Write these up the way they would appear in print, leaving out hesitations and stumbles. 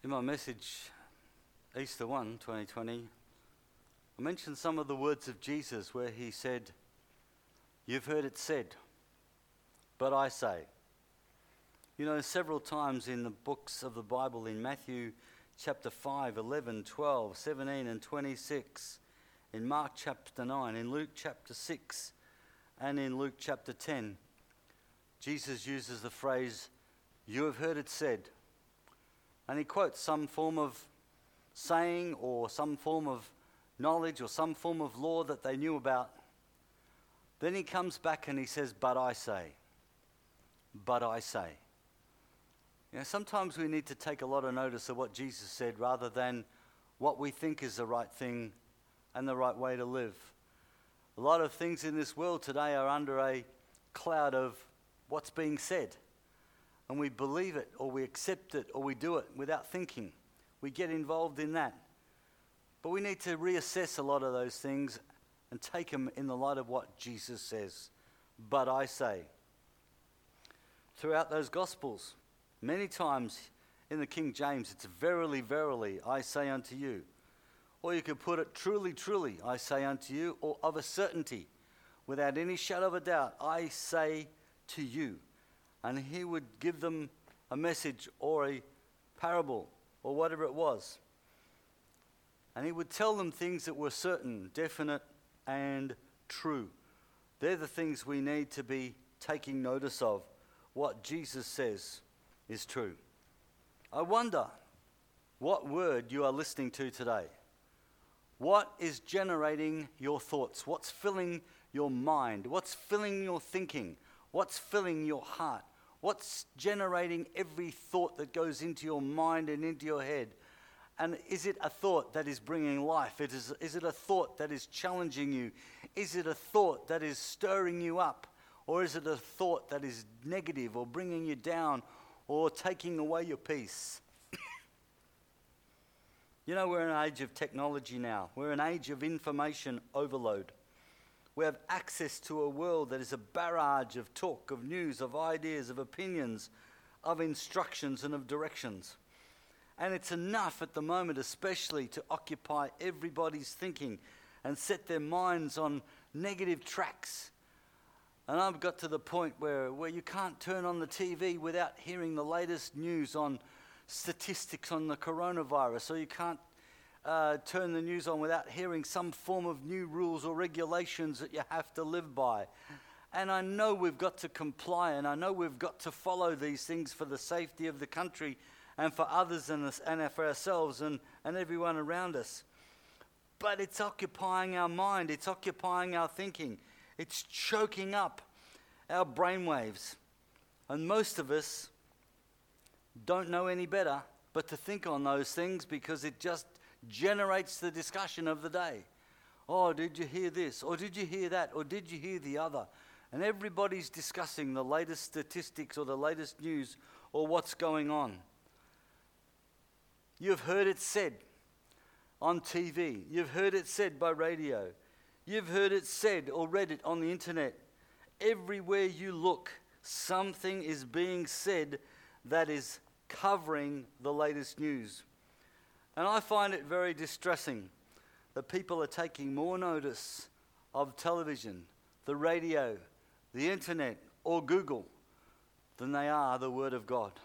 In my message, Easter 1, 2020, I mentioned some of the words of Jesus where he said, "You've heard it said, but I say." You know, several times in the books of the Bible, in Matthew chapter 5, 11, 12, 17 and 26, in Mark chapter 9, in Luke chapter 6, and in Luke chapter 10, Jesus uses the phrase, "You have heard it said." And he quotes some form of saying or some form of knowledge or some form of law that they knew about. Then he comes back and he says, "But I say, but I say." You know, sometimes we need to take a lot of notice of what Jesus said rather than what we think is the right thing and the right way to live. A lot of things in this world today are under a cloud of what's being said. And we believe it, or we accept it, or we do it without thinking. We get involved in that. But we need to reassess a lot of those things and take them in the light of what Jesus says. But I say. Throughout those Gospels, many times in the King James, it's "Verily, verily, I say unto you." Or you could put it, "Truly, truly, I say unto you," or "of a certainty, without any shadow of a doubt, I say to you." And he would give them a message or a parable or whatever it was. And he would tell them things that were certain, definite, and true. They're the things we need to be taking notice of. What Jesus says is true. I wonder what word you are listening to today. What is generating your thoughts? What's filling your mind? What's filling your thinking? What's filling your heart? What's generating every thought that goes into your mind and into your head? And is it a thought that is bringing life? Is it a thought that is challenging you? Is it a thought that is stirring you up? Or is it a thought that is negative or bringing you down or taking away your peace? You know, we're in an age of technology now. We're in an age of information overload. We have access to a world that is a barrage of talk, of news, of ideas, of opinions, of instructions and of directions. And it's enough at the moment especially to occupy everybody's thinking and set their minds on negative tracks. And I've got to the point where you can't turn on the TV without hearing the latest news on statistics on the coronavirus, or you can't turn the news on without hearing some form of new rules or regulations that you have to live by. And I know we've got to comply, and I know we've got to follow these things for the safety of the country and for others and for ourselves and everyone around us. But it's occupying our mind, it's occupying our thinking, it's choking up our brainwaves. And most of us don't know any better but to think on those things because it just generates the discussion of the day. Oh, did you hear this? Or did you hear that? Or did you hear the other? And everybody's discussing the latest statistics or the latest news or what's going on. You've heard it said on TV. You've heard it said by radio. You've heard it said or read it on the internet. Everywhere you look, something is being said that is covering the latest news. And I find it very distressing that people are taking more notice of television, the radio, the internet, or Google than they are the Word of God.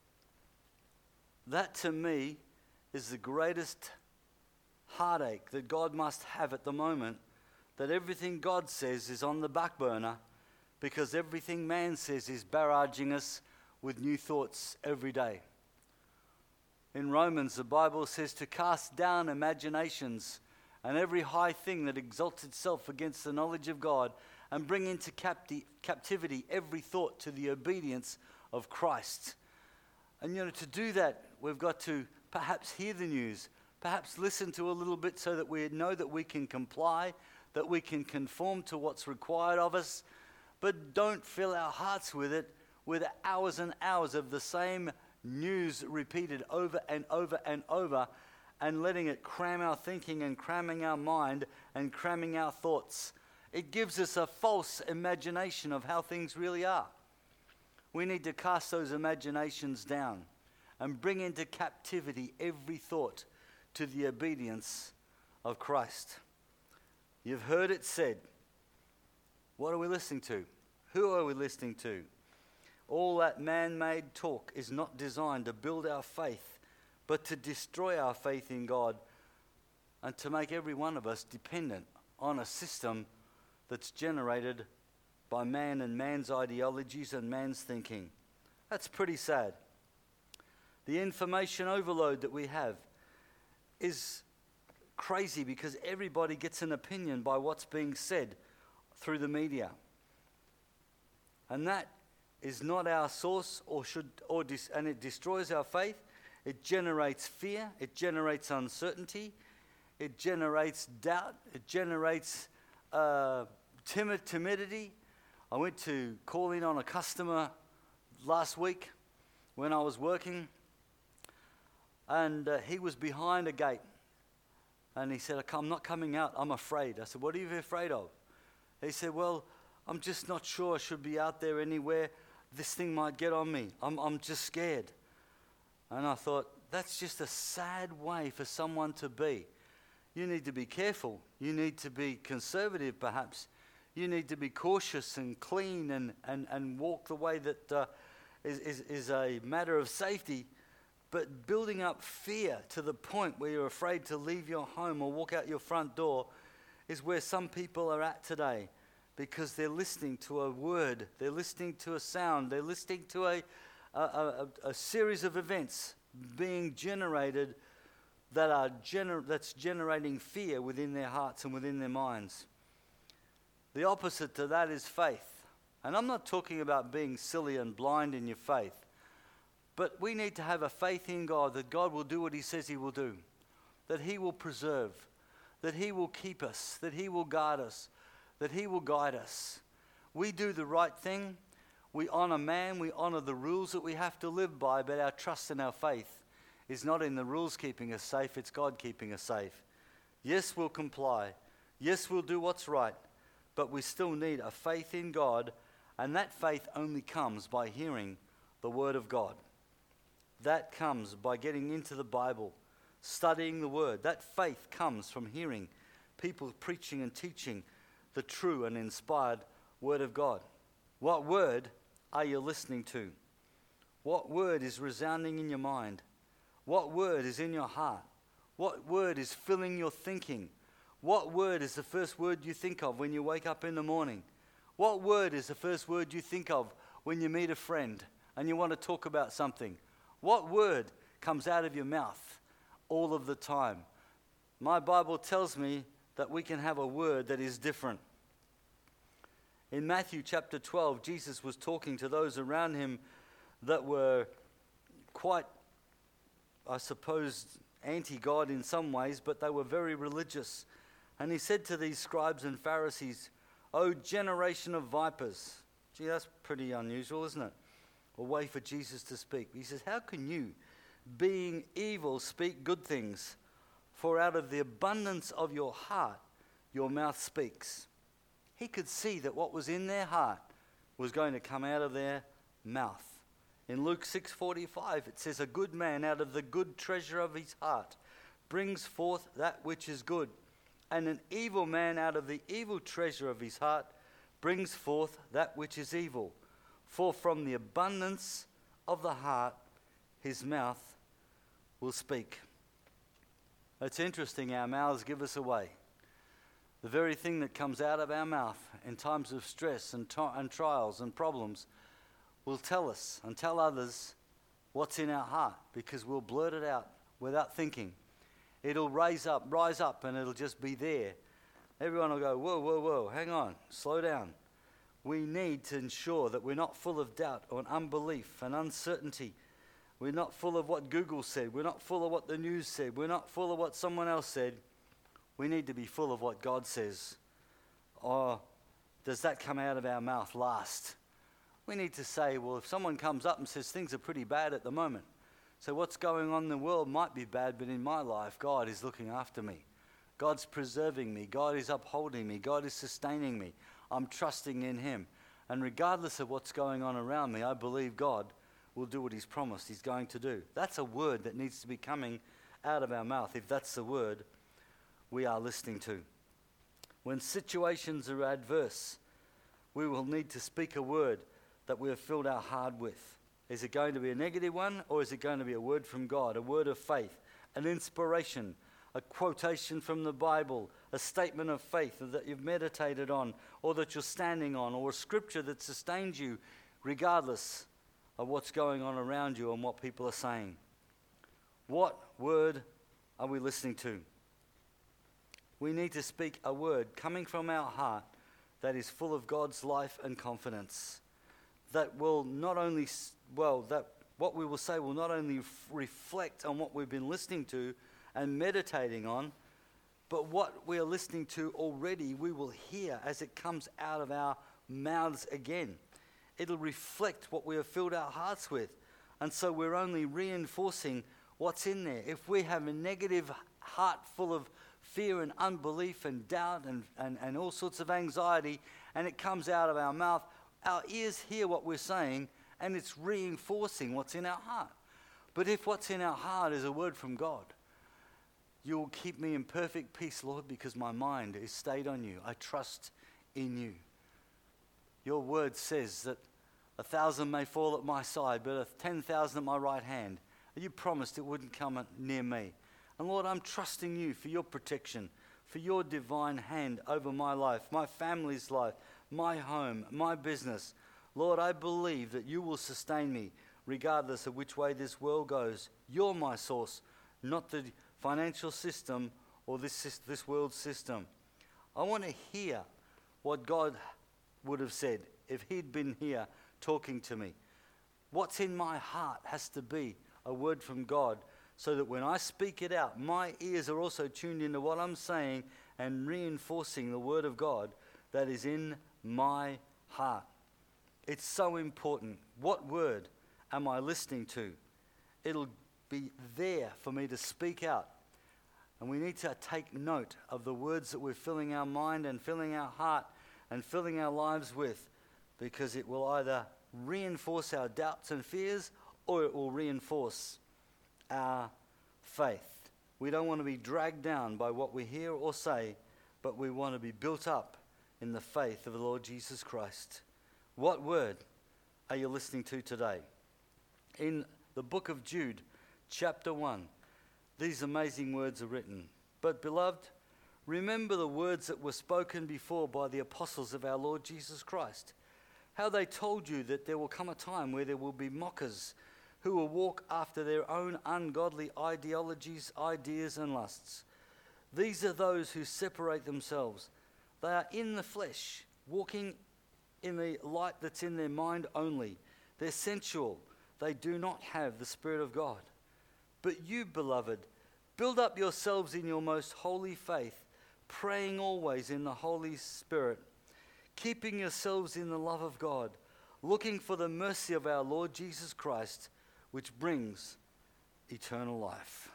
That to me is the greatest heartache that God must have at the moment, that everything God says is on the back burner because everything man says is barraging us with new thoughts every day. In Romans, the Bible says to cast down imaginations and every high thing that exalts itself against the knowledge of God, and bring into captivity every thought to the obedience of Christ. And to do that, we've got to perhaps hear the news, perhaps listen to a little bit so that we know that we can comply, that we can conform to what's required of us, but don't fill our hearts with it, with hours and hours of the same news repeated over and over and over, and letting it cram our thinking and cramming our mind and cramming our thoughts. It gives us a false imagination of how things really are. We need to cast those imaginations down and bring into captivity every thought to the obedience of Christ. You've heard it said. What are we listening to? Who are we listening to? All that man-made talk is not designed to build our faith, but to destroy our faith in God and to make every one of us dependent on a system that's generated by man and man's ideologies and man's thinking. That's pretty sad. The information overload that we have is crazy because everybody gets an opinion by what's being said through the media. And that is not our source and it destroys our faith. It generates fear, it generates uncertainty, it generates doubt, it generates timidity. I went to call in on a customer last week when I was working, and he was behind a gate. And he said, I'm not coming out, I'm afraid. I said, what are you afraid of? He said, well, I'm just not sure I should be out there anywhere. This thing might get on me. I'm just scared. And I thought, that's just a sad way for someone to be. You need to be careful. You need to be conservative, perhaps. You need to be cautious and clean and walk the way that is a matter of safety. But building up fear to the point where you're afraid to leave your home or walk out your front door is where some people are at today, because they're listening to a word, they're listening to a sound, they're listening to a series of events being generated that's generating fear within their hearts and within their minds. The opposite to that is faith. And I'm not talking about being silly and blind in your faith, but we need to have a faith in God that God will do what he says he will do, that he will preserve, that he will keep us, that he will guard us, that he will guide us. We do the right thing. We honor man. We honor the rules that we have to live by, but our trust and our faith is not in the rules keeping us safe. It's God keeping us safe. Yes, we'll comply. Yes, we'll do what's right, but we still need a faith in God, and that faith only comes by hearing the word of God. That comes by getting into the Bible, studying the word. That faith comes from hearing people preaching and teaching the true and inspired word of God. What word are you listening to? What word is resounding in your mind? What word is in your heart? What word is filling your thinking? What word is the first word you think of when you wake up in the morning? What word is the first word you think of when you meet a friend and you want to talk about something? What word comes out of your mouth all of the time? My Bible tells me that we can have a word that is different. In Matthew chapter 12, Jesus was talking to those around him that were quite, I suppose, anti-God in some ways, but they were very religious. And he said to these scribes and Pharisees, "O generation of vipers." Gee, that's pretty unusual, isn't it? A way for Jesus to speak. He says, "How can you, being evil, speak good things? For out of the abundance of your heart, your mouth speaks." He could see that what was in their heart was going to come out of their mouth. In Luke 6:45, it says, "A good man out of the good treasure of his heart brings forth that which is good, and an evil man out of the evil treasure of his heart brings forth that which is evil. For from the abundance of the heart, his mouth will speak." It's interesting, our mouths give us away. The very thing that comes out of our mouth in times of stress and trials and problems will tell us and tell others what's in our heart, because we'll blurt it out without thinking. It'll rise up and it'll just be there. Everyone will go, whoa, whoa, whoa, hang on, slow down. We need to ensure that we're not full of doubt or unbelief and uncertainty. We're not full of what Google said. We're not full of what the news said. We're not full of what someone else said. We need to be full of what God says. Or does that come out of our mouth last? We need to say, well, if someone comes up and says things are pretty bad at the moment, so what's going on in the world might be bad, but in my life, God is looking after me. God's preserving me. God is upholding me. God is sustaining me. I'm trusting in him. And regardless of what's going on around me, I believe God will do what he's promised he's going to do. That's a word that needs to be coming out of our mouth, if that's the word we are listening to. When situations are adverse, we will need to speak a word that we have filled our heart with. Is it going to be a negative one, or is it going to be a word from God, a word of faith, an inspiration, a quotation from the Bible, a statement of faith that you've meditated on, or that you're standing on, or a scripture that sustains you regardless of what's going on around you and what people are saying? What word are we listening to? We need to speak a word coming from our heart that is full of God's life and confidence. That will not only, that what we will say will not only reflect on what we've been listening to and meditating on, but what we are listening to already, we will hear as it comes out of our mouths again. It'll reflect what we have filled our hearts with. And so we're only reinforcing what's in there. If we have a negative heart full of fear and unbelief and doubt and all sorts of anxiety, and it comes out of our mouth, our ears hear what we're saying, and it's reinforcing what's in our heart. But if what's in our heart is a word from God, you will keep me in perfect peace, Lord, because my mind is stayed on you. I trust in you. Your word says that 1,000 may fall at my side, but 10,000 at my right hand. You promised it wouldn't come near me. And Lord, I'm trusting you for your protection, for your divine hand over my life, my family's life, my home, my business. Lord, I believe that you will sustain me regardless of which way this world goes. You're my source, not the financial system or this world system. I want to hear what God would have said if he'd been here talking to me. What's in my heart has to be a word from God, so that when I speak it out, my ears are also tuned into what I'm saying and reinforcing the word of God that is in my heart. It's so important. What word am I listening to? It'll be there for me to speak out. And we need to take note of the words that we're filling our mind and filling our heart and filling our lives with, because it will either reinforce our doubts and fears, or it will reinforce our faith. We don't want to be dragged down by what we hear or say, but we want to be built up in the faith of the Lord Jesus Christ. What word are you listening to today? In the book of Jude, chapter 1, these amazing words are written. But beloved, remember the words that were spoken before by the apostles of our Lord Jesus Christ, how they told you that there will come a time where there will be mockers who will walk after their own ungodly ideologies, ideas, and lusts. These are those who separate themselves. They are in the flesh, walking in the light that's in their mind only. They're sensual. They do not have the Spirit of God. But you, beloved, build up yourselves in your most holy faith, praying always in the Holy Spirit, keeping yourselves in the love of God, looking for the mercy of our Lord Jesus Christ, which brings eternal life.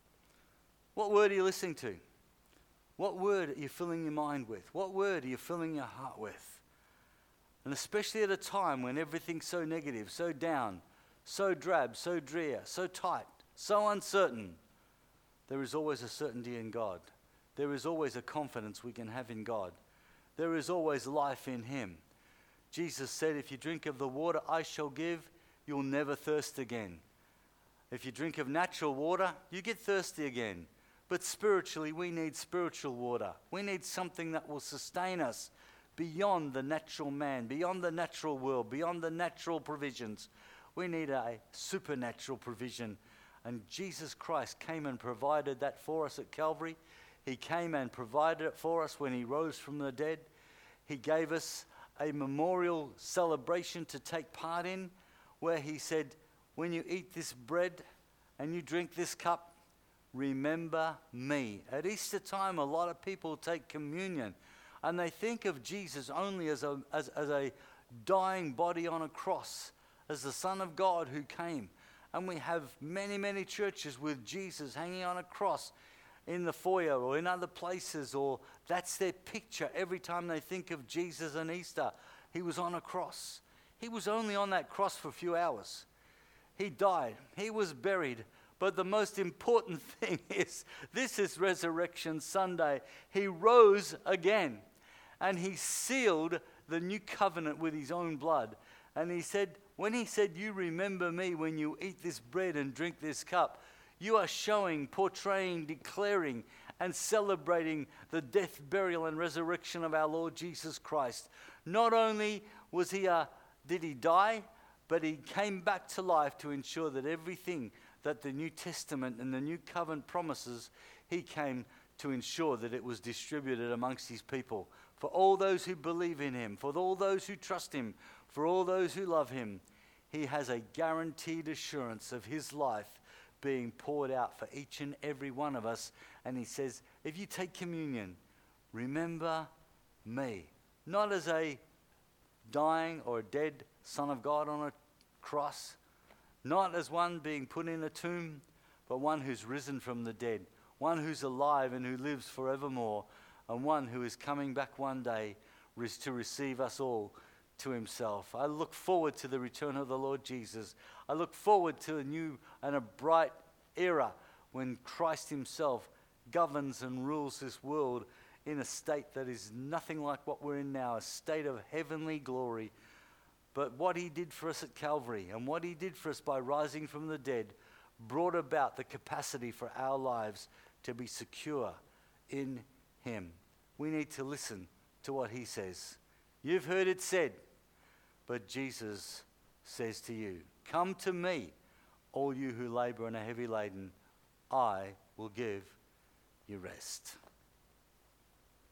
What word are you listening to? What word are you filling your mind with? What word are you filling your heart with? And especially at a time when everything's so negative, so down, so drab, so drear, so tight, so uncertain, there is always a certainty in God. There is always a confidence we can have in God. There is always life in him. Jesus said, if you drink of the water I shall give, you'll never thirst again. If you drink of natural water, you get thirsty again. But spiritually, we need spiritual water. We need something that will sustain us beyond the natural man, beyond the natural world, beyond the natural provisions. We need a supernatural provision. And Jesus Christ came and provided that for us at Calvary. He came and provided it for us when he rose from the dead. He gave us a memorial celebration to take part in, where he said, when you eat this bread and you drink this cup, remember me. At Easter time, a lot of people take communion and they think of Jesus only as a dying body on a cross, as the Son of God who came. And we have many, many churches with Jesus hanging on a cross in the foyer or in other places, or that's their picture every time they think of Jesus and Easter. He was on a cross. He was only on that cross for a few hours. He died. He was buried. But the most important thing is, this is Resurrection Sunday. He rose again. And he sealed the new covenant with his own blood. And he said, when he said, you remember me when you eat this bread and drink this cup, you are showing, portraying, declaring, and celebrating the death, burial, and resurrection of our Lord Jesus Christ. Not only did he die, but he came back to life to ensure that everything that the New Testament and the New Covenant promises, he came to ensure that it was distributed amongst his people. For all those who believe in him, for all those who trust him, for all those who love him, he has a guaranteed assurance of his life being poured out for each and every one of us. And he says, if you take communion, remember me. Not as a dying or a dead Son of God on a cross, not as one being put in a tomb, but one who's risen from the dead, one who's alive and who lives forevermore, and one who is coming back one day to receive us all to himself. I look forward to the return of the Lord Jesus. I look forward to a new and a bright era when Christ himself governs and rules this world in a state that is nothing like what we're in now, a state of heavenly glory. But what he did for us at Calvary and what he did for us by rising from the dead brought about the capacity for our lives to be secure in him. We need to listen to what he says. You've heard it said, but Jesus says to you, come to me, all you who labor and are heavy laden, I will give you rest.